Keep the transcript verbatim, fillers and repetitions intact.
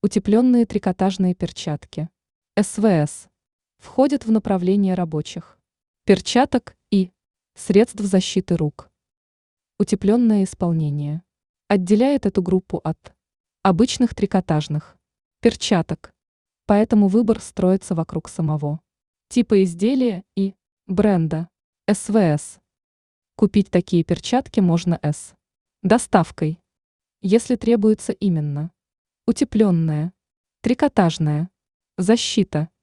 Утепленные трикотажные перчатки. эс вэ эс. Входят в направление рабочих перчаток и средств защиты рук. Утепленное исполнение отделяет эту группу от обычных трикотажных перчаток, поэтому выбор строится вокруг самого типа изделия и бренда эс вэ эс. Купить такие перчатки можно с доставкой, если требуется именно утепленная трикотажная защита.